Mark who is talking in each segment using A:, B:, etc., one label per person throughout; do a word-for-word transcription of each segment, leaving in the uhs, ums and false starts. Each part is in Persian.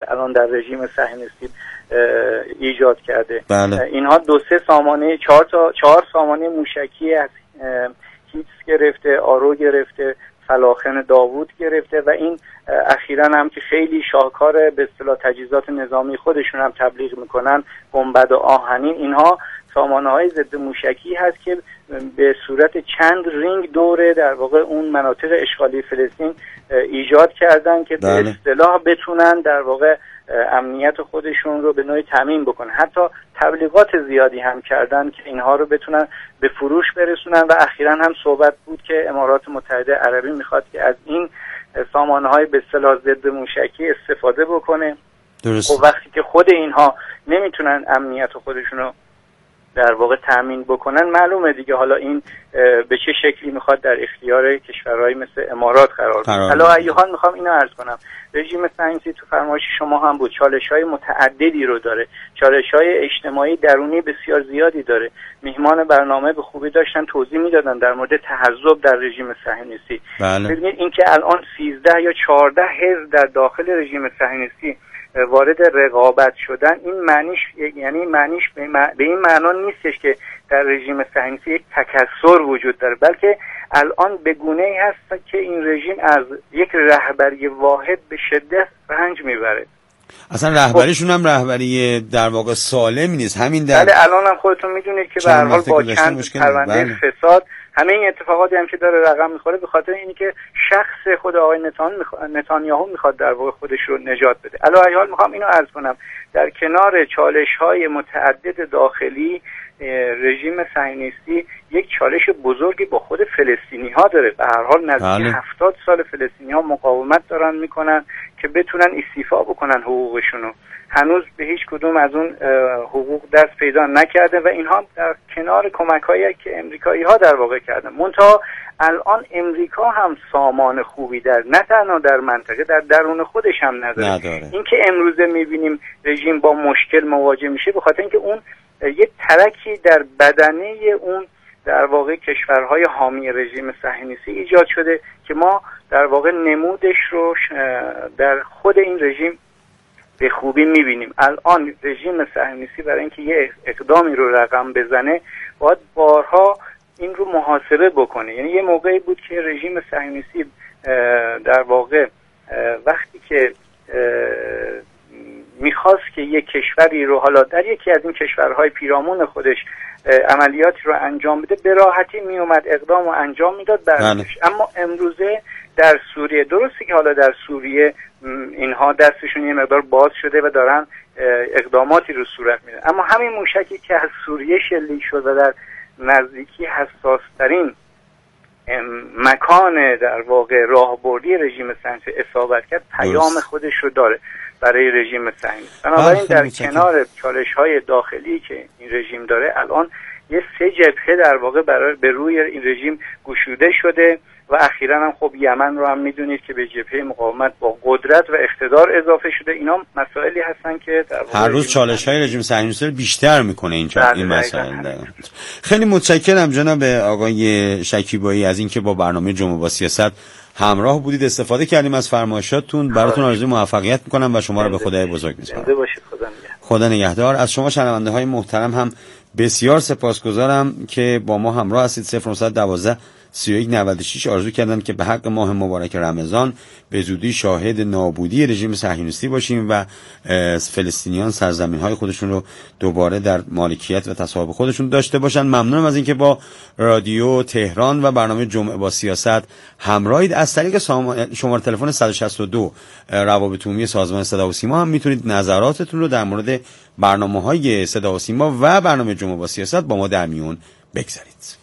A: الان در رژیم صهیونیستی ایجاد کرده.
B: بله.
A: اینها دو سه سامانه چهار تا چهار سامانه موشکی از هیتس گرفته، آرو گرفته، فلاخن داوود گرفته و این اخیراً هم که خیلی شاهکار به اصطلاح تجهیزات نظامی خودشون هم تبلیغ میکنن، گنبد و آهنین، اینها سامانه‌های ضد موشکی هست که به صورت چند رینگ دوره در واقع اون مناطق اشغالی فلسطین ایجاد کردن که
B: بله.
A: به اصطلاح بتونن در واقع امنیت خودشون رو به نوعی تامین بکنن. حتی تبلیغات زیادی هم کردن که اینها رو بتونن به فروش برسونن و اخیراً هم صحبت بود که امارات متحده عربی میخواد که از این سامانه‌های به اصطلاح ضد موشکی استفاده بکنه.
B: درست.
A: و وقتی که خود اینها نمیتونن امنیت خودشون رو در واقع تامین بکنن، معلومه دیگه حالا این به چه شکلی میخواد در اختیار کشورهای مثل امارات قرار بده. حالا ای حال میخوام اینو عرض کنم، رژیم صهیونیستی تو فرمایش شما هم بود، چالش‌های متعددی رو داره، چالش‌های اجتماعی درونی بسیار زیادی داره. میهمان برنامه به خوبی داشتن توضیح میدادن در مورد تعذب در رژیم صهیونیستی.
B: بله.
A: ببینید اینکه الان سیزده یا چهارده حزب در داخل رژیم صهیونیستی وارد رقابت شدن، این معنیش یعنی معنیش به این معنا نیستش که در رژیم صهیونیستی یک تکثر وجود داره، بلکه الان به گونه‌ای هست که این رژیم از یک رهبری واحد به شدت رنج میبره.
B: اصلا رهبریشون هم رهبری در واقع سالمی نیست. همین در
A: بله الان هم خودتون میدونید که به هر حال با چند پرونده بله. فساد همه این اتفاقاتی هم که داره رقم میخوره به خاطر اینی که شخص خود آقای نتانیاهو میخواد در واقع خودش رو نجات بده. علاوه بر میخوام اینو عرض کنم، در کنار چالش‌های متعدد داخلی رژیم صهیونیستی یک چالش بزرگی با خود فلسطینی‌ها داره. به هر حال نزدیک هفتاد سال فلسطینی‌ها مقاومت دارن میکنن که بتونن استیفا بکنن حقوقشونو. هنوز به هیچ کدوم از اون حقوق دست پیدا نکرده و اینها در کنار کمک‌هایی که امریکایی‌ها در واقع کردن. منتها الان امریکا هم سامان خوبی در نه تنها در منطقه، در درون خودش هم نداره, نداره. این که امروزه می‌بینیم رژیم با مشکل مواجه میشه به خاطر اینکه اون یه ترکی در بدنه اون در واقع کشورهای حامی رژیم صهیونیستی ایجاد شده که ما در واقع نمودش رو در خود این رژیم به خوبی میبینیم. الان رژیم صهیونیستی برای اینکه یه اقدامی رو رقم بزنه باید بارها این رو محاسبه بکنه. یعنی یه موقعی بود که رژیم صهیونیستی در واقع وقتی که میخواست که یک کشوری رو حالا در یکی از این کشورهای پیرامون خودش عملیاتی رو انجام بده به راحتی میومد اقدام رو انجام میداد برش. اما امروزه در سوریه درسته که حالا در سوریه اینها دستشون یه مقدار باز شده و دارن اقداماتی رو صورت میدن، اما همین موشکی که از سوریه شلیک شد و در نزدیکی حساس ترین مکان در واقع راهبردی رژیم صهیونیستی اصابت کرد، پیام خودش رو داره برای رژیم صهیونیستی. بنابراین در کنار چالش‌های داخلی که این رژیم داره الان یه سه جبهه در واقع برای به روی این رژیم گشوده شده و اخیراً هم خب یمن رو هم میدونید که به جبهه مقاومت با قدرت و اقتدار اضافه شده. اینا مسائلی هستن که در واقع
B: هر روز چالش‌های رژیم صهیونیستی بیشتر میکنه این چا... این مسائل. خیلی متشکرم جناب آقای شکیبایی از اینکه با برنامه جمعه با سیاست همراه بودید، استفاده کردیم از فرمایشاتتون. براتون آرزوی موفقیت میکنم و شما رو به خدای بزرگ میسپارم.
A: زنده باشید. خدا نگهدار.
B: خدا نگهدار. از شما شنونده های محترم هم بسیار سپاسگزارم که با ما همراه هستید. صفر نه یک دو سی و یک نود و شش آرزو کردن که به حق ماه مبارک رمضان به زودی شاهد نابودی رژیم صهیونیستی باشیم و فلسطینیان سرزمین‌های خودشون رو دوباره در مالکیت و تصاحب خودشون داشته باشن. ممنونم از اینکه با رادیو تهران و برنامه جمعه با سیاست همراهید. از طریق شماره تلفن صد و شصت و دو روابط عمومی سازمان صدا و سیما هم میتونید نظراتتون رو در مورد برنامه‌های صدا و سیما و برنامه جمعه با سیاست با ما در میون بگذارید.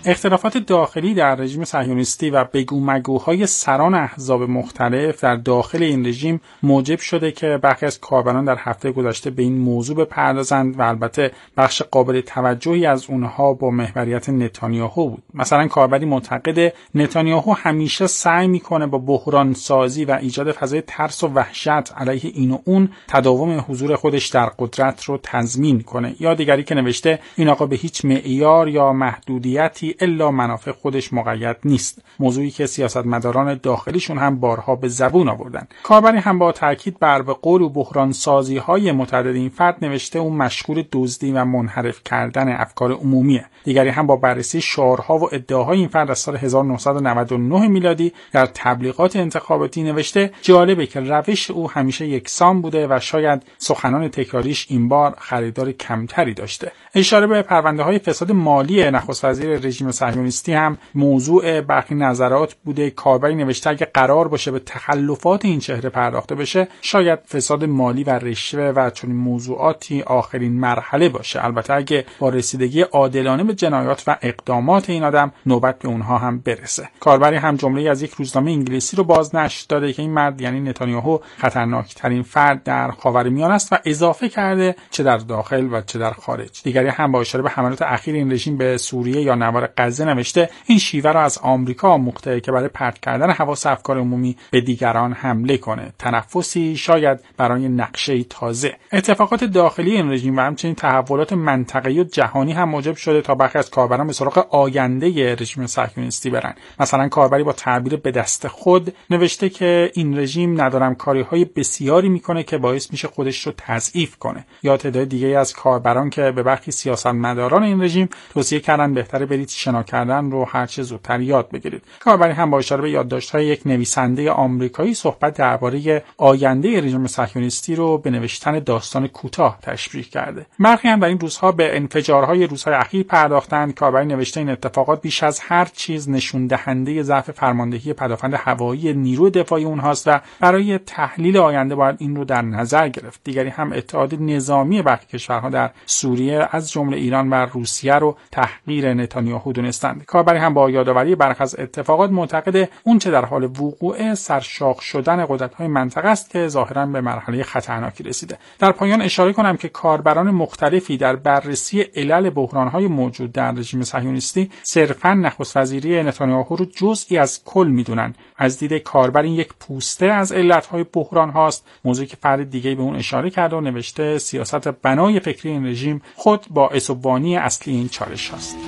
C: اختلافات داخلی در رژیم صهیونیستی و بگو مگوهای سران احزاب مختلف در داخل این رژیم موجب شده که برخی از کاربران در هفته گذشته به این موضوع بپردازند و البته بخش قابل توجهی از اونها با محوریت نتانیاهو بود. مثلا کاربری معتقد نتانیاهو همیشه سعی میکنه با بحران سازی و ایجاد فضای ترس و وحشت علیه این و اون تداوم حضور خودش در قدرت رو تضمین کنه. یا دیگری که نوشته این آقا به هیچ معیار یا محدودیتی الا منافع خودش مقید نیست، موضوعی که سیاستمداران داخلیشون هم بارها به زبون آوردن. کاربری هم با تاکید بر به قول و بحران سازی های متعدد این فرد نوشته اون مشغول دزدی و منحرف کردن افکار عمومیه. دیگری هم با بررسی شعارها و ادعاهای این فرد از سال هزار و نهصد و نود و نه میلادی در تبلیغات انتخاباتی نوشته جالبه که روش او همیشه یکسان بوده و شاید سخنان تکراریش این بار خریدار کمتری داشته. اشاره به پرونده‌های فساد مالی نخست وزیر رژیم صهیونیستی هم موضوع برخی نظرات بوده. کاربری نوشته اگه قرار باشه به تخلفات این چهره پرداخته بشه شاید فساد مالی و رشوه و چنین موضوعاتی آخرین مرحله باشه، البته اگه با رسیدگی عادلانه به جنایات و اقدامات این آدم نوبت به اونها هم برسه. کاربری هم جمله از یک روزنامه انگلیسی رو بازنشر داده که این مرد یعنی نتانیاهو خطرناکترین فرد در خاورمیانه است و اضافه کرده چه در داخل و چه در خارج. دیگری هم با اشاره به حملات اخیر این رژیم به سوریه یا نوار غزه نوشته این شیوه را از آمریکا آموخته که برای پرت کردن حواس افکار عمومی به دیگران حمله کنه، تنفسی شاید برای نقشه تازه. اتفاقات داخلی این رژیم و همچنین تحولات منطقه‌ای و جهانی هم موجب شده تا برخی از کاربران به سراغ آینده رژیم صهیونیستی برن. مثلا کاربری با تعبیر به دست خود نوشته که این رژیم ندارم کاری‌های بسیاری میکنه که باعث میشه خودش رو تضعیف کنه. یا تعداد دیگه از کاربران که به برخی سیاستمداران این رژیم توصیه کردن بهتره برید شنا کردن رو هر چه زودتر یاد بگیرید. کاربری هم با اشاره به یادداشت‌های یک نویسنده آمریکایی صحبت درباره آینده رژیم صهیونیستی رو به نوشتن داستان کوتاه تشبیه کرده. برخی هم در این روزها به انفجارهای روزهای اخیر پرداختند. کاربری نوشته این اتفاقات بیش از هر چیز نشون دهنده ضعف فرماندهی پدافند هوایی نیروی دفاعی اونهاست و برای تحلیل آینده باید این رو در نظر گرفت. دیگری هم اتحاد نظامی برخی کشورها در سوریه از جمله ایران و روسیه رو تحقیر نتانیاهو دونستند. کاربری هم با یادآوری برخی از اتفاقات معتقد اون چه در حال وقوع سرشاخ شدن قدرت‌های منطقه است که ظاهراً به مرحله خطرناکی رسیده. در پایان اشاره کنم که کاربران مختلفی در بررسی علل بحران‌های موجود در رژیم صهیونیستی صرفاً نخست وزیری نتانیاهو رو جزئی از کل می‌دونن. از دید کاربر این یک پوسته از علت‌های بحران هاست، موضوعی که فرد دیگه‌ای به اون اشاره کرده و نوشته سیاست بنای فکری این رژیم خود باعث و بانی اصلی این چالش هست.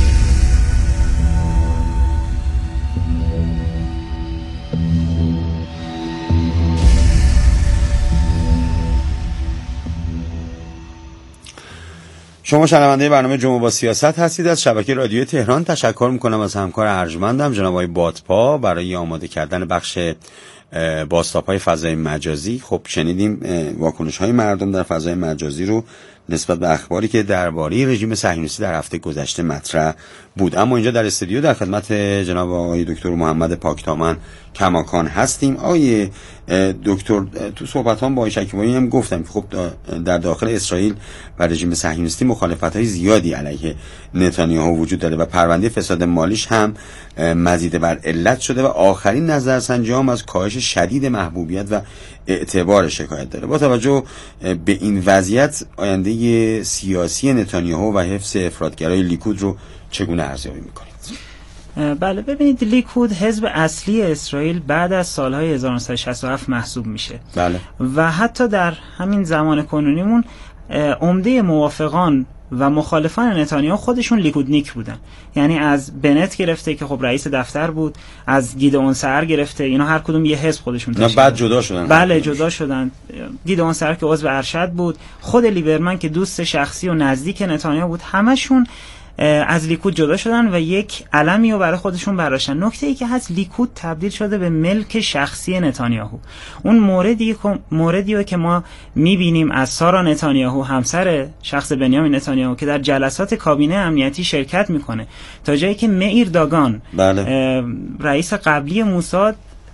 B: شما شنونده برنامه جمعه با سیاست هستید از شبکه رادیو تهران. تشکر میکنم از همکار ارجمندم جناب آقای بادپا برای آماده کردن بخش بازتاب‌های فضای مجازی. خب شنیدیم واکنش‌های مردم در فضای مجازی رو نسبت به اخباری که درباره رژیم صهیونیستی در هفته گذشته مطرح بود. اما اینجا در استودیو در خدمت جناب آقای دکتر محمد پاکدامن کماکان هستیم. آقای دکتر تو صحبتام با آقای شکیبایی هم گفتم که خب در داخل اسرائیل و رژیم صهیونیستی مخالفت‌های زیادی علیه نتانیاهو وجود داره و پرونده فساد مالیش هم مزید بر علت شده و آخرین نظرسنجی هم از کاهش شدید محبوبیت و اعتبار شکایت داره. با توجه به این وضعیت آینده سیاسی نتانیاهو و حفظ افراطگرای لیکود رو چگونه ارزیابی می‌کنید؟
D: بله ببینید، لیکود حزب اصلی اسرائیل بعد از سالهای هزار و نهصد و شصت و هفت محسوب میشه.
B: بله.
D: و حتی در همین زمان کنونیمون عمده موافقان و مخالفان نتانیاهو خودشون لیکودنیک بودن. یعنی از بنت گرفته که خب رئیس دفتر بود، از گیدئون سعر گرفته، اینا هر کدوم یه حزب خودشون
B: تشکیل. بعد جدا شدن.
D: بله جدا شدن. گیدئون سعر که عضو ارشد بود، خود لیبرمن که دوست شخصی و نزدیک نتانیاهو بود، همشون از لیکود جدا شدن و یک علمی رو برای خودشون برداشتن. نکته ای که هست، لیکود تبدیل شده به ملک شخصی نتانیاهو. اون موردی موردی که ما میبینیم از سارا نتانیاهو، همسر شخص بنیامین نتانیاهو، که در جلسات کابینه امنیتی شرکت میکنه، تا جایی که مئیر داگان
B: بله.
D: رئیس قبلی موساد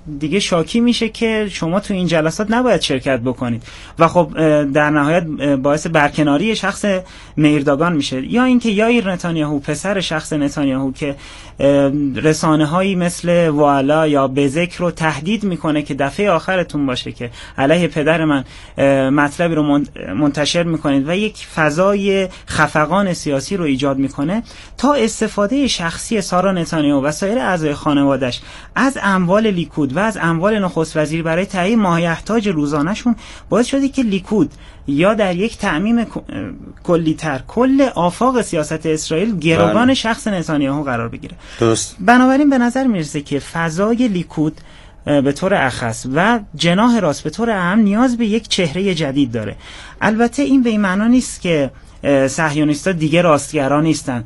D: دیگه شاکی میشه که شما تو این جلسات نباید شرکت بکنید و خب در نهایت باعث برکناری شخص میرداگان میشه. یا اینکه یائیر نتانیاهو پسر شخص نتانیاهو که رسانه هایی مثل والا یا بزک رو تهدید میکنه که دفعه آخرتون باشه که علیه پدر من مطلبی رو منتشر میکنید و یک فضای خفقان سیاسی رو ایجاد میکنه، تا استفاده شخصی سارا نتانیاهو و سایر اعضای خانواده‌اش از اموال لیکود و از اموال نخست وزیر برای تهیه مایحتاج روزانه‌شون باعث شده که لیکود یا در یک تعمیم کلی‌تر کل آفاق سیاست اسرائیل گروگان بله. شخص نتانیاهو قرار بگیره.
B: درست.
D: بنابراین به نظر میرسه که فضای لیکود به طور اخص و جناح راست به طور اهم نیاز به یک چهره جدید داره. البته این به این معنا نیست که صهیونیست‌ها دیگه راستگرا نیستن.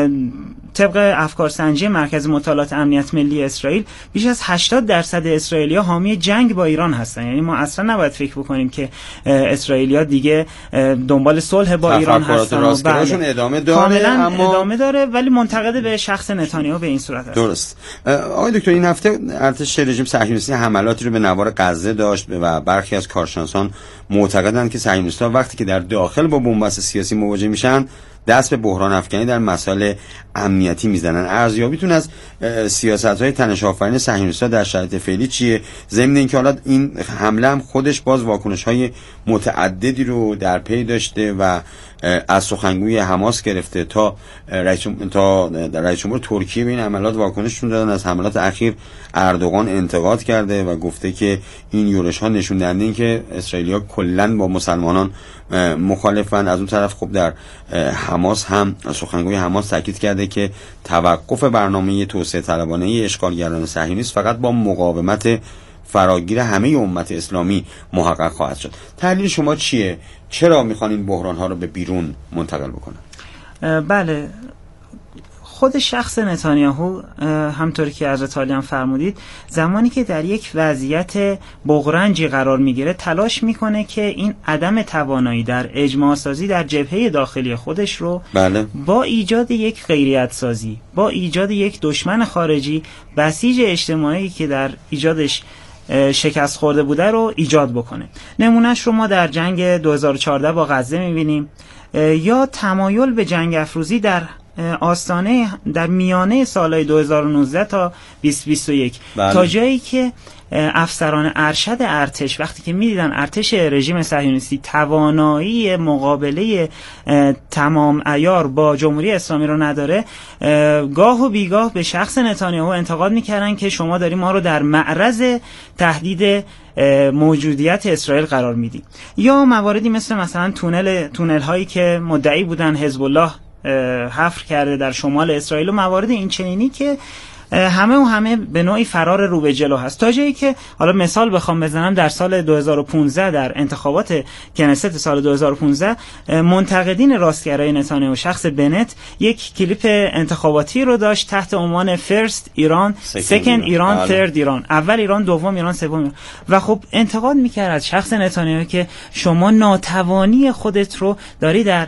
D: طبق افکارسنجی مرکز مطالعات امنیت ملی اسرائیل بیش از هشتاد درصد اسرائیلی‌ها حامی جنگ با ایران هستن. یعنی ما اصلا نباید فکر بکنیم که اسرائیلی‌ها دیگه دنبال صلح با ایران هستن.
B: راستگراشون ادامه داره،
D: کاملا
B: اما
D: ادامه داره، ولی منتقد به شخص نتانیاهو به این صورت هست.
B: درست. آقای دکتر، این هفته ارتش رژیم صهیونیستی حملاتی رو به نوار غزه داشت و برخی از کارشناسان معتقدند که صهیونیست‌ها وقتی که در داخل با بنبست سیاسی مواجه میشن دست به بحران افکنی در مسائل امنیتی میزنن. ارزیابیتون از سیاست‌های تنش آفرین صهیونیست‌ها در شرایط فعلی چیه؟ ضمن اینکه حالا این حمله هم خودش باز واکنش‌های متعددی رو در پی داشته و از سخنگوی حماس گرفته تا رئیس تا رئیس جمهور ترکیه به این حملات واکنششون دادن. از حملات اخیر اردوغان انتقاد کرده و گفته که این یورش‌ها نشون دهنده این که اسرائیلی‌ها کلاً با مسلمانان مخالفن. از اون طرف خب در حماس هم سخنگوی حماس تاکید کرده که توقف برنامه توسعه طلبانه اشغالگران صهیونیست فقط با مقاومت فراگیر همه امت اسلامی محقق خواهد شد. تحلیل شما چیه؟ چرا میخوان این بحران ها رو به بیرون منتقل بکنن؟
D: بله، خود شخص نتانیاهو همطوری که حضرت عالی هم فرمودید زمانی که در یک وضعیت بغرنجی قرار میگیره تلاش میکنه که این عدم توانایی در اجماع سازی در جبهه داخلی خودش رو
B: بله.
D: با ایجاد یک غیریت سازی، با ایجاد یک دشمن خارجی بسیج اجتماعی که در ایجادش شکست خورده بوده رو ایجاد بکنه. نمونهش رو ما در جنگ دو هزار و چهارده با غزه میبینیم، یا تمایل به جنگ افروزی در آستانه در میانه سالهای دو هزار و نوزده تا بیست بیست و یک
B: بله.
D: تا جایی که افسران ارشد ارتش وقتی که میدیدن ارتش رژیم صهیونیستی توانایی مقابله تمام عیار با جمهوری اسلامی رو نداره، گاه و بیگاه به شخص نتانیاهو انتقاد میکردن که شما داری ما رو در معرض تهدید موجودیت اسرائیل قرار میدی. یا مواردی مثل مثلا تونل تونل هایی که مدعی بودن حزب الله حفر کرده در شمال اسرائیل و موارد این چنینی که همه و همه به نوعی فرار رو به جلو هست. تا جایی که حالا مثال بخوام بزنم، در سال دو هزار و پانزده در انتخابات کنست سال دو هزار و پانزده منتقدین راستگرای نتانیاهو شخص بنت یک کلیپ انتخاباتی رو داشت تحت عنوان فرست ایران، سکند ایران، ثرد ایران، اول ایران، دوم ایران، سوم ایران، و خب انتقاد میکرد از شخص نتانیاهو که شما ناتوانی خودت رو داری در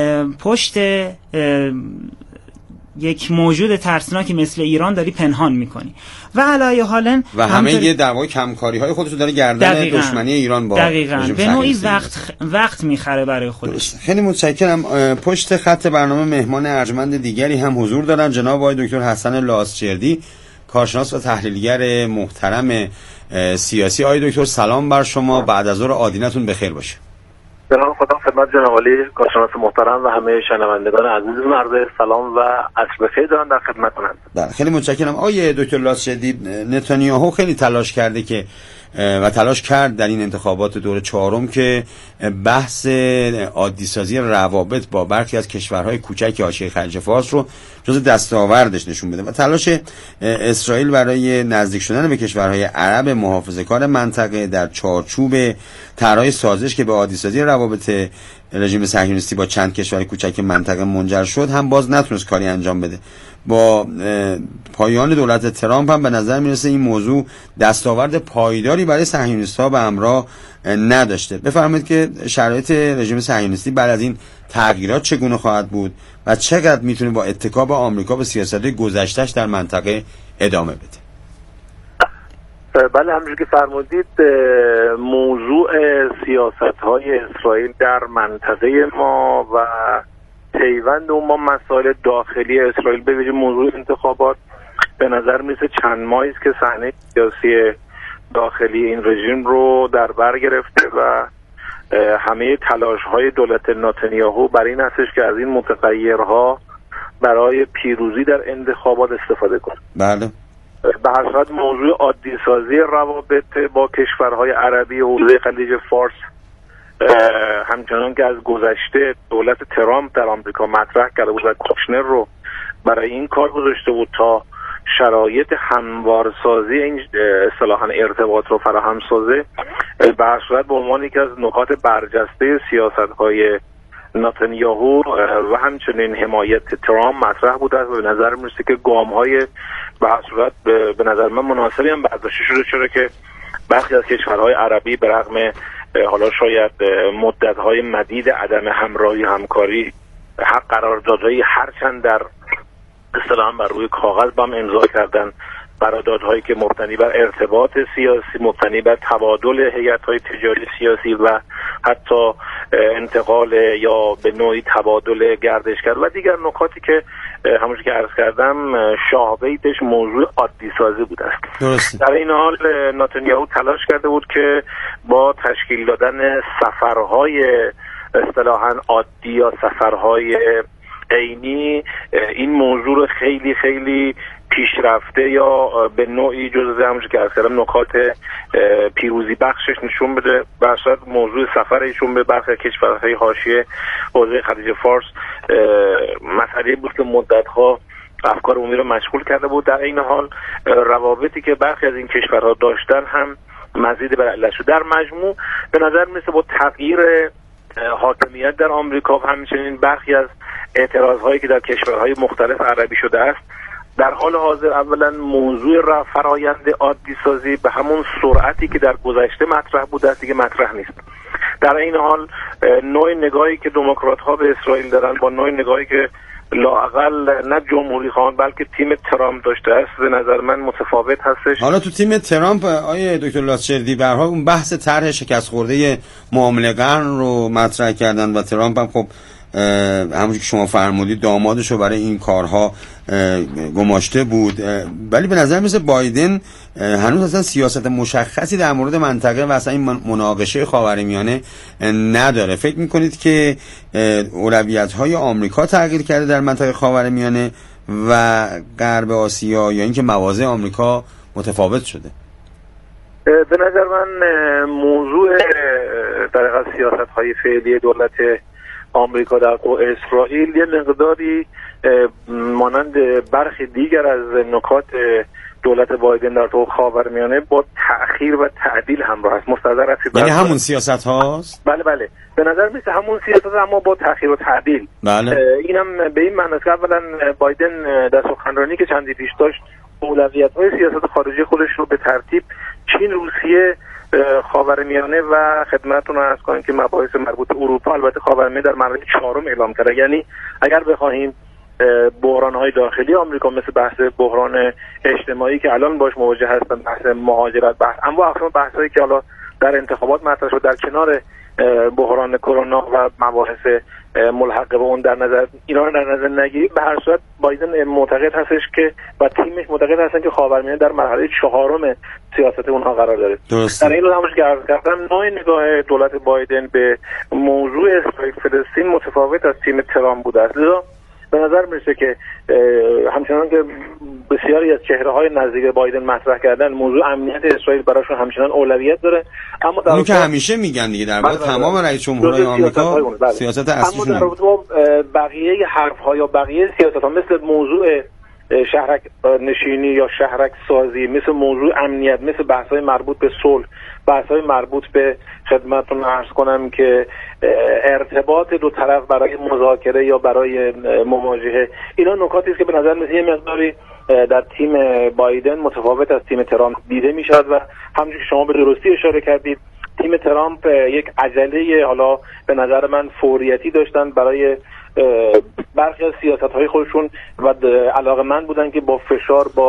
D: پشت یک موجود ترسناکی مثل ایران داری پنهان میکنی و علی حالا
B: و همه یه در واقع کمکاری های خودت رو داره گردن دشمنی ایران با
D: دقیقاً به نوعی وقت وقت میخره برای خودش.
B: خیلی متشکرم. پشت خط برنامه مهمان ارجمند دیگری هم حضور دارن، جناب آقای دکتر حسن لاسچردی، کارشناس و تحلیلگر محترم سیاسی. آقای دکتر سلام بر شما، بعد از ظهر آدینتون بخیر باشه.
E: سلام، خدا خدمت جناب عالی کارشناس محترم و همه شنوندگان عزیزم عرض سلام و عصر بخیر دارم در خدمتتونم.
B: بله خیلی متشکرم. آقای دکتر لاسچردی، نتانیاهو خیلی تلاش کرده که و تلاش کرد در این انتخابات دور چهارم که بحث عادی سازی روابط با برخی از کشورهای کوچک حاشیه خلیج فارس رو جز دستاوردش نشون بده و تلاش اسرائیل برای نزدیک شدن به کشورهای عرب محافظه‌کار منطقه در چارچوب طرح سازش که به عادی سازی روابط رژیم صهیونیستی با چند کشور کوچک منطقه منجر شد هم باز نتونست کاری انجام بده. با پایان دولت ترامپ هم به نظر میرسه این موضوع دستاورد پایداری برای صهیونیست‌ها به همراه نداشته. بفرمایید که شرایط رژیم صهیونیستی بعد از این تغییرات چگونه خواهد بود و چقدر میتونه با اتکا به آمریکا به سیاست‌های گذشته‌اش در منطقه ادامه بده.
E: بله، همونجور که فرمودید موضوع سیاست‌های اسرائیل در منطقه ما و پیوند اون با مسائل داخلی اسرائیل به ویژه موضوع انتخابات به نظر میرسه چند ماهی است که صحنه سیاسی داخلی این رژیم رو در بر گرفته و همه تلاش‌های دولت نتانیاهو برای این هستش که از این متغیرها برای پیروزی در انتخابات استفاده کنه.
B: بله.
E: به هر صورت موضوع عادی سازی روابط با کشورهای عربی و حوزه خلیج فارس همچنان که از گذشته دولت ترامپ در آمریکا مطرح کرده بود و کوشنر رو برای این کار گذاشته بود تا شرایط هموارسازی این اصطلاحاً ارتباط رو فراهم سازه، به هر صورت به عنوان یکی از نکات برجسته سیاست‌های نتانیاهو و همچنین حمایت ترامپ مطرح بوده و به نظر میرسه که گام‌های به هر صورت به نظر من مناسبی هم برداشته شده، چرا که برخی از کشورهای عربی به رغم حالا شاید مدت‌های مدید عدم همراهی همکاری حق قراردادهای هرچند در اصطلاحاً بر روی کاغذ با هم امضا کردن، قراردادهایی که مبتنی بر ارتباط سیاسی، مبتنی بر تبادل هیئت‌های تجاری سیاسی و حتی انتقال یا به نوعی تبادل گردشگر و دیگر نکاتی که همونجوری که عرض کردم شاهبیتش موضوع عادی سازی بوده است.
B: درسته.
E: در این حال نتانیاهو تلاش کرده بود که با تشکیل دادن سفرهای اصطلاحاً عادی یا سفرهای عینی این موضوع رو خیلی خیلی پیشرفته یا به نوعی جزء همونجوری که عرض کردم نکات پیروزی بخشش نشون بده. به صورت موضوع سفر ایشون به برخی کشورهای حاشیه حوزه خلیج فارس مسئله بود که مدت‌ها افکار عمومی رو مشغول کرده بود. در این حال روابطی که برخی از این کشورها داشتن هم مزید بر علت شد. در مجموع به نظر میرسه با تغییر حاکمیت در آمریکا و همچنین برخی از اعتراضهایی که در کشورهای مختلف عربی شده است، در حال حاضر اولا موضوع فرایند عادی سازی به همون سرعتی که در گذشته مطرح بوده است دیگه مطرح نیست. در این حال نوع نگاهی که دموکرات ها به اسرائیل دارن با نوع نگاهی که لااقل نه جمهوری خواهان بلکه تیم ترامپ داشته است به نظر من متفاوت هستش.
B: حالا تو تیم ترامپ آیه دکتر لاتشردی به هر حال اون بحث طرح شکست خورده معامله قرن رو مطرح کردن و ترامپ هم خب همونجوری که شما فرمودید دامادش رو برای این کارها گماشته بود، ولی به نظر میسه بایدن هنوز اصلا سیاست مشخصی در مورد منطقه و اصلا این مناقشه خاورمیانه نداره. فکر میکنید که اولویت‌های آمریکا تغییر کرده در منطقه خاورمیانه و غرب آسیا یا اینکه مواضع آمریکا متفاوت شده؟
E: به نظر من موضوع در حقیقت سیاست‌های فعلی دولت آمریکا در اسرائیل یه مقداری مانند برخی دیگر از نکات دولت بایدن در تو خاورمیانه با تأخیر و تعدیل همراه است. مستحضر هستید؟
B: یعنی همون سیاست هاست؟
E: بله بله به نظر میسه همون سیاست اما با تأخیر و تعدیل.
B: بله.
E: اینم به این معنی است که اولا بایدن در سخنرانی که چندی پیش داشت اولویت‌های سیاست خارجی خودش رو به ترتیب چین، روسیه، خاورمیانه و خدمتتون عرض کنم که مباحث مربوط به اروپا البته خاورمیانه در مرحله چهارم اعلام کرده. یعنی اگر بخواهیم بحران‌های داخلی آمریکا مثل بحث بحران اجتماعی که الان باش مواجه هستن، بحث مهاجرت، بحث اما اقسام بحثایی که حالا در انتخابات مطرح شد در کنار بحران کرونا و مباحث ملحق به اون در نظر اینا رو در نظر نگیرید، به هر صورت بایدن معتقد هستش که و تیمش معتقد هستن که خاورمیانه در مرحله چهارم سیاست اونها قرار داره.
B: درسته.
E: در این رو همونش که عرض کردم نوع نگاه دولت بایدن به موضوع اسرائیل فلسطین متفاوت از تیم ترامپ بوده است. لذا به نظر میرسه که همچنان که بسیاری از چهره‌های نزدیک بایدن مطرح کردن موضوع امنیت اسرائیل براشون همچنان اولویت داره، اما در
B: اون که همیشه میگن دیگه در واقع تمام رئیس جمهورهای آمریکا سیاست اصلیشون
E: اما در بقیه حرف‌ها یا بقیه سیاست‌ها مثل موضوع شهرک نشینی یا شهرک سازی، مثل موضوع امنیت، مثل بحث‌های مربوط به صلح، بحث‌های مربوط به خدمتتون عرض کنم که ارتباط دو طرف برای مذاکره یا برای مواجهه، اینا نکاتی است که به نظر میاد یه مقداری در تیم بایدن متفاوت از تیم ترامپ دیده میشد و همونجوری که شما به درستی اشاره کردید تیم ترامپ یک عجله حالا به نظر من فوریتی داشتن برای برخی از سیاست‌های خودشون و علاقه‌مند بودن که با فشار با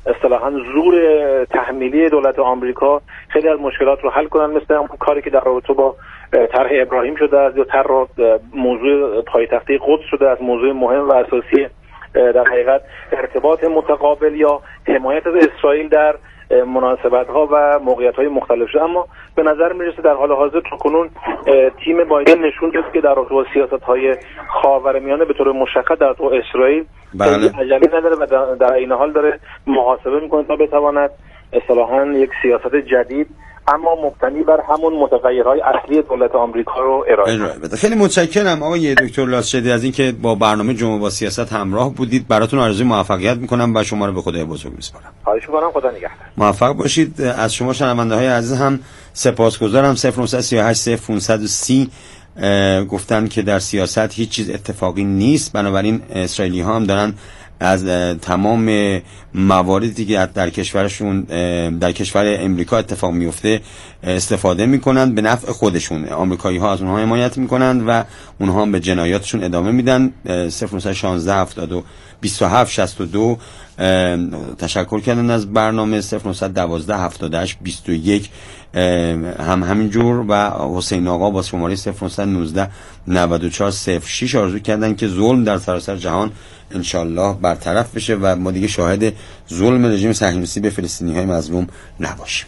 E: اصطلاحاً زور تحمیلی دولت آمریکا خیلی از مشکلات رو حل کنن، مثل اون کاری که در رابطه با طرح ابراهیم شده است یا طرح موضوع پایتختی قدس شده است. موضوع مهم و اساسی در حقیقت ارتباط متقابل یا حمایت از اسرائیل در مناسبت‌ها و موقعیت‌های مختلف شده. اما به نظر میرسه در حال حاضر تا کنون تیم بایدن نشون داد که در رابطه با سیاست‌های خاورمیانه به طور مشخص در تو اسرائیل
B: بله.
E: عجله نداره و در این حال داره محاسبه میکنه تا بتواند اصطلاحاً یک سیاست جدید اما مبتنی بر همون متغیرهای اصلی دولت آمریکا رو ارائه بده.
B: خیلی متشکرم آقای دکتر لاسچدی از اینکه با برنامه جمعه با سیاست همراه بودید. براتون آرزوی موفقیت میکنم و شما رو به خدای بزرگ میسپارم.
E: خواهش میکنم، خدا نگهدار.
B: موفق باشید. از شما شنونده های عزیز هم سپاسگزارم. صفر نه سه هشت صفر پانصد و سی گفتن که در سیاست هیچ چیز اتفاقی نیست، بنابراین اسرائیلی ها هم دارن از تمام مواردی که در کشورشون در کشور امریکا اتفاق میفته استفاده میکنن به نفع خودشون. آمریکایی ها از اونها حمایت میکنن و اونها هم به جنایاتشون ادامه میدن. صفر نه یک شش هفتاد و بیست و هفت شصت و دو تشکر کردن از برنامه. صفر نه یک دو هفتاد و هشت بیست و یک هم همینجور و حسین آقا با شماره صفر نه یک نه نود و چهار صفر شش آرزو کردن که ظلم در سراسر جهان انشالله برطرف بشه و ما دیگه شاهد ظلم رژیم صهیونیستی به فلسطینی های مظلوم نباشیم.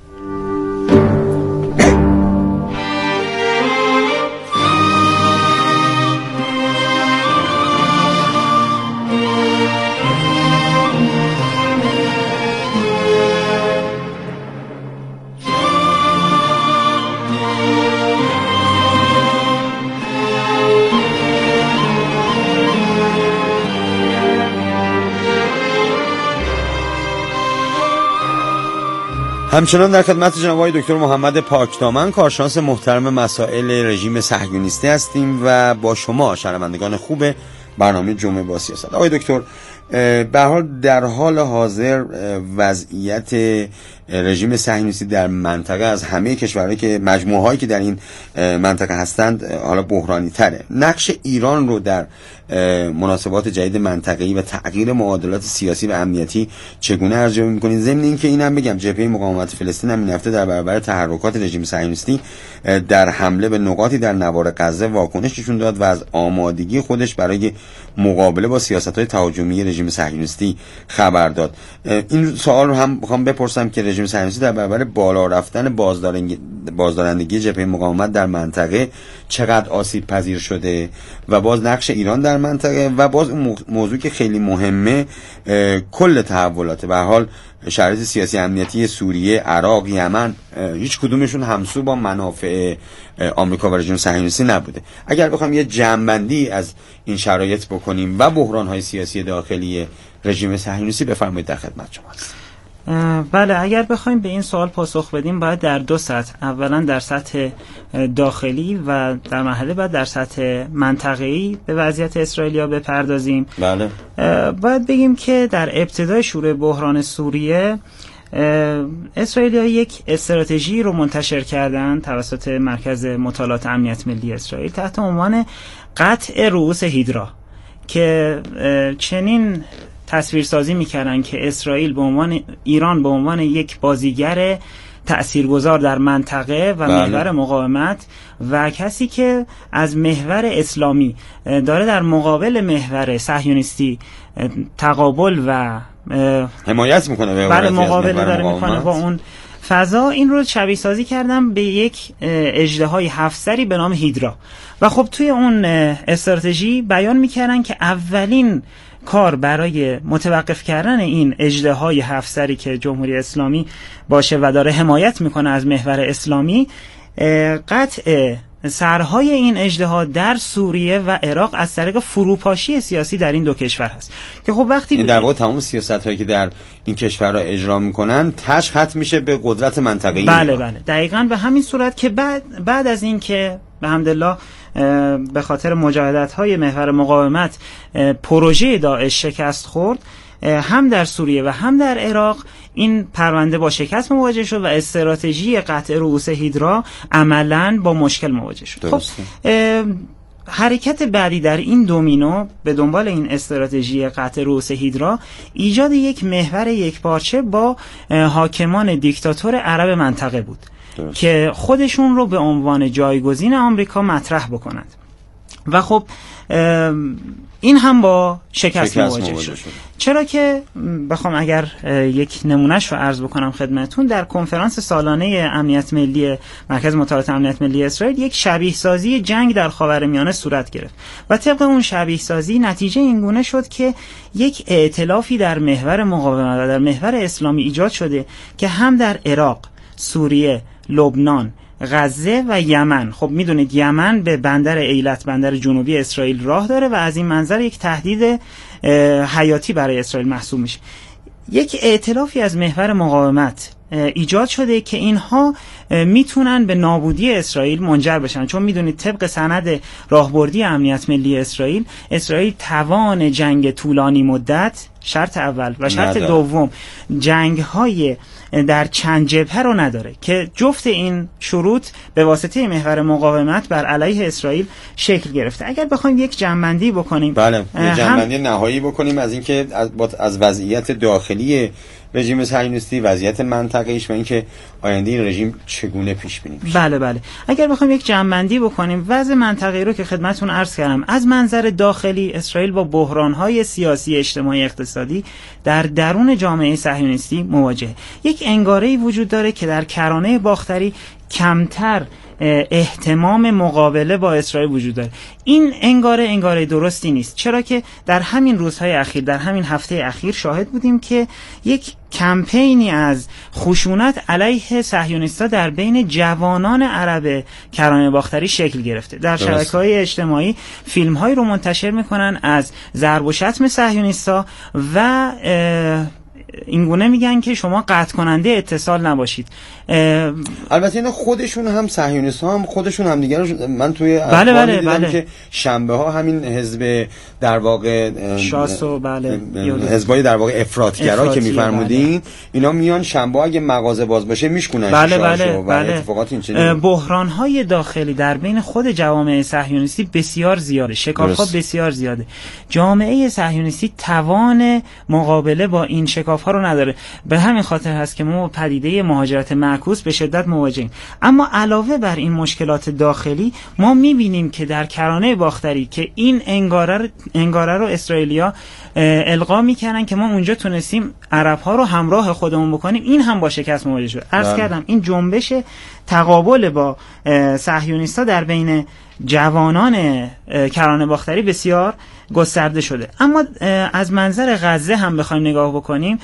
B: همچنان در خدمت جناب آقای دکتر محمد پاکدامن کارشناس محترم مسائل رژیم صهیونیستی هستیم و با شما شنوندگان خوب برنامه جمعه با سیاست. آقای دکتر، به هر حال در حال حاضر وضعیت رژیم صهیونیستی در منطقه از همه کشورهایی که مجموعهایی که در این منطقه هستند حالا بحرانی تره. نقش ایران رو در مناسبات جدید منطقه‌ای و تغییر معادلات سیاسی و امنیتی چگونه ارزیابی می‌کنید؟ ضمن اینکه اینم بگم جبهه مقاومت فلسطین هم این هفته در برابر تحرکات رژیم صهیونیستی در حمله به نقاطی در نوار غزه واکنش نشون داد و از آمادگی خودش برای مقابله با سیاست‌های تهاجمی رژیم صهیونیستی خبر داد. این سوال رو هم می‌خوام بپرسم که رژیم صهیونیستی در برابر بالا رفتن بازدارندگی جبهه مقاومت در منطقه چقدر آسیب پذیر شده و باز نقش ایران در منطقه و باز اون موضوع که خیلی مهمه کل تحولات. به هر حال شرایط سیاسی امنیتی سوریه، عراق، یمن هیچ کدومشون همسو با منافع آمریکا و رژیم صهیونیستی نبوده. اگر بخوام یه جمع‌بندی از این شرایط بکنیم و بحران‌های سیاسی داخلی رژیم صهیونیستی بفرمایید در خدمت شما هستم.
D: بله، اگر بخوایم به این سوال پاسخ بدیم باید در دو سطح، اولا در سطح داخلی و در مرحله بعد در سطح منطقه‌ای به وضعیت اسرائیلیا بپردازیم.
B: بله.
D: باید بگیم که در ابتدای شروع بحران سوریه اسرائیلیا یک استراتژی رو منتشر کردن توسط مرکز مطالعات امنیت ملی اسرائیل تحت عنوان قطع رؤوس هیدرا که چنین تصویرسازی می‌کردن که اسرائیل به عنوان ایران به عنوان یک بازیگر تأثیرگذار در منطقه و بله. محور مقاومت و کسی که از محور اسلامی داره در مقابل محور صهیونیستی تقابل و
B: حمایت میکنه،
D: برای مقابله داره میکنه با اون فضا، این رو شبیه سازی کردم به یک اژدهای هفت سری به نام هیدرا. و خب توی اون استراتژی بیان میکردن که اولین کار برای متوقف کردن این اژدهای هفت سری که جمهوری اسلامی باشه و داره حمایت میکنه از محور اسلامی، قطع سرهای این اژدها در سوریه و عراق از طریق فروپاشی سیاسی در این دو کشور هست که خب وقتی
B: این در واقع تمام سیاست‌هایی که در این کشورها اجرا میکنن تش ختم میشه به قدرت منطقه‌ای.
D: بله بله دقیقاً به همین صورت که بعد بعد از این که به حمدالله به خاطر مجاهدت‌های محور مقاومت پروژه داعش شکست خورد، هم در سوریه و هم در عراق این پرونده با شکست مواجه شد و استراتژی قطع رؤوس هیدرا عملاً با مشکل مواجه شد. خب حرکت بعدی در این دومینو به دنبال این استراتژی قطع رؤوس هیدرا ایجاد یک محور یکپارچه با حاکمان دیکتاتور عرب منطقه بود درست. که خودشون رو به عنوان جایگزین آمریکا مطرح بکنند و خب این هم با شکست, شکست مواجه شد. شد چرا که بخوام اگر یک نمونهش رو عرض بکنم خدمتون، در کنفرانس سالانه امنیت ملی مرکز مطالعات امنیت ملی اسرائیل یک شبیه سازی جنگ در خاورمیانه صورت گرفت و طبق اون شبیه سازی نتیجه اینگونه شد که یک ائتلافی در محور مقاومت و در محور اسلامی ایجاد شده که هم در عراق، سوریه، لبنان، غزه و یمن، خب میدونید یمن به بندر ایلت، بندر جنوبی اسرائیل راه داره و از این منظر یک تهدید حیاتی برای اسرائیل محسوب میشه. یک ائتلافی از محور مقاومت ایجاد شده که اینها میتونن به نابودی اسرائیل منجر بشن، چون میدونید طبق سند راهبردی امنیت ملی اسرائیل، اسرائیل توان جنگ طولانی مدت شرط اول و شرط نداره. دوم جنگ های در چند جبهه رو نداره که جفت این شروط به واسطه محور مقاومت بر علیه اسرائیل شکل گرفته. اگر بخوایم یک جمع‌بندی بکنیم،
B: بله یک جمع‌بندی نهایی بکنیم از اینکه از, از وضعیت داخلی رژیم صهیونیستی، وضعیت منطقه‌ایش و اینکه آینده این رژیم چگونه پیش بینی میشه.
D: بله بله اگر بخوایم یک جمع‌بندی بکنیم وضع منطقه‌ای رو که خدمتتون عرض کردم، از منظر داخلی اسرائیل با بحران‌های سیاسی، اجتماعی، اقتصادی در درون جامعه صهیونیستی مواجهه. یک انگاره‌ای وجود داره که در کرانه باختری کمتر احتمام مقابله با اسرائیل وجود داره. این انگاره انگاره درستی نیست، چرا که در همین روزهای اخیر، در همین هفته اخیر شاهد بودیم که یک کمپینی از خشونت علیه صهیونیست‌ها در بین جوانان عرب کرانه باختری شکل گرفته. در شبکه‌های اجتماعی فیلم‌هایی رو منتشر می‌کنن از ضرب و شتم صهیونیست‌ها و اینگونه میگن که شما قطع کننده اتصال نباشید.
B: البته اینا خودشون هم صهیونیست‌ها هم خودشون هم دیگر رو من توی
D: بله بله دیدم بله.
B: که شنبه ها همین حزب در واقع
D: شاسو بله
B: حزبای در واقع افراطگرا که میفرمودین بله. اینا میان شنبه اگه مغازه باز باشه میشکنن
D: بله بله بله.
B: اتفاقات این
D: بحران‌های داخلی در بین خود جوامع صهیونیستی بسیار زیاده، شکاف‌ها بسیار زیاده. جامعه صهیونیستی توان مقابله با این شکاف‌ها رو نداره. به همین خاطر هست که ما پدیده مهاجرت معکوس به شدت مواجهیم. اما علاوه بر این مشکلات داخلی ما می‌بینیم که در کرانه باختری که این انگاره انگاره رو اسرائیلیا القا میکنن که ما اونجا تونستیم عرب‌ها رو همراه خودمون بکنیم، این هم با شکست مواجه شد. عرض کردم این جنبش تقابل با صهیونیست‌ها در بین جوانان کرانه باختری بسیار گسترده شده. اما از منظر غزه هم بخوایم نگاه بکنیم،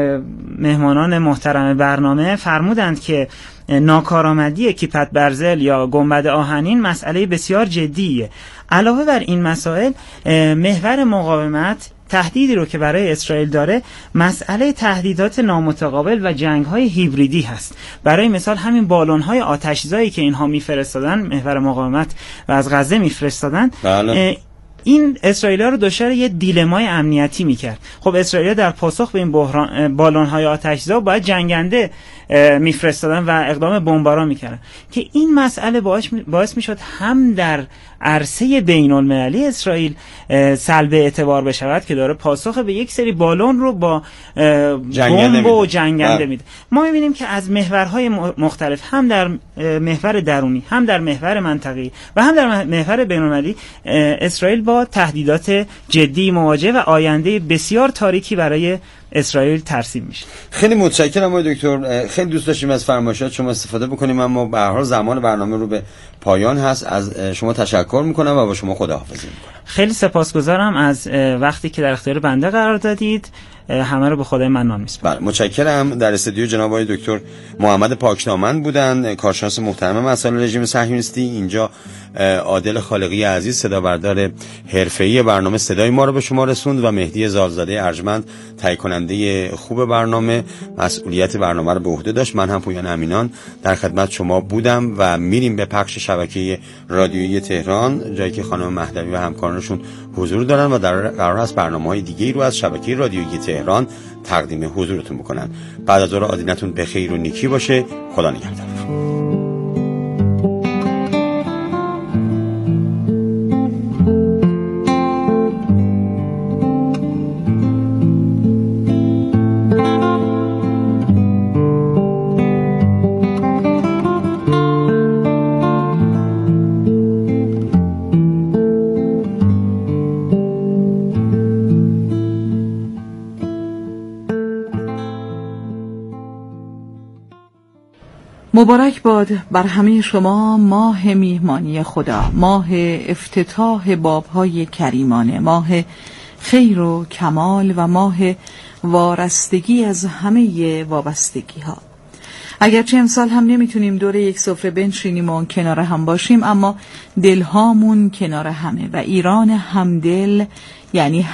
D: مهمانان محترم برنامه فرمودند که ناکارآمدی کیپت برزل یا گنبد آهنین مسئله بسیار جدیه. علاوه بر این مسائل، محور مقاومت تهدیدی رو که برای اسرائیل داره مسئله تهدیدات نامتقابل و جنگ‌های هیبریدی هست. برای مثال همین بالون‌های آتش‌زایی که اینها می‌فرستادن، محور مقاومت و از غزه می‌فرستادن، بله. این اسرائیلیا رو دچار یه دیلمای امنیتی می‌کرد. خب اسرائیلیا در پاسخ به این بحران بالون‌های آتش‌زا باید جنگنده میفرستادن و اقدام بمباران میکردن که این مسئله باعث باعث میشد هم در عرصه بین المللی اسرائیل سلب اعتبار بشود که داره پاسخ به یک سری بالون رو با بمب و جنگنده میده. ما میبینیم که از محورهای مختلف، هم در محور درونی، هم در محور منطقه‌ای و هم در محور بین المللی، اسرائیل با تهدیدات جدی مواجه و آینده بسیار تاریکی برای اسرائیل ترسیم میشه.
B: خیلی متشکرم آقای دکتر. خیلی دوست داشتیم از فرمایشات شما استفاده بکنیم، اما به هر حال زمان برنامه رو به پایان هست. از شما تشکر میکنم و با شما خداحافظی میکنم.
D: خیلی سپاسگزارم از وقتی که در اختیار بنده قرار دادید. همه رو به خدای منان میسپارم.
B: بله متشکرم. در استودیو جناب آقای دکتر محمد پاکدامن بودن، کارشناس محترم مسائل رژیم صهیونیستی. اینجا عادل خالقی عزیز صدا بردار حرفه‌ای برنامه صدای ما رو به شما رسوند و مهدی زالزاده ارجمند تهیه کننده خوب برنامه مسئولیت برنامه رو به عهده داشت. من هم پویان امینان در خدمت شما بودم و میریم به پخش شبکه رادیویی تهران، جایی که خانم مهدوی و همکارانشون حضور دارن و در قرار است برنامه‌های دیگه‌ای رو از شبکه رادیویی تهران تقدیم حضورتون بکنن. بعد از ظهر آدینتون به خیر و نیکی باشه. خدا نگهدار.
F: مبارک باد بر همه شما ماه میهمانی خدا، ماه افتتاح بابهای کریمانه، ماه خیر و کمال و ماه وارستگی از همه وابستگی ها. اگرچه امسال هم نمیتونیم دور یک سفره بنشینیم و کنار هم باشیم، اما دلهامون کنار همه و ایران همدل یعنی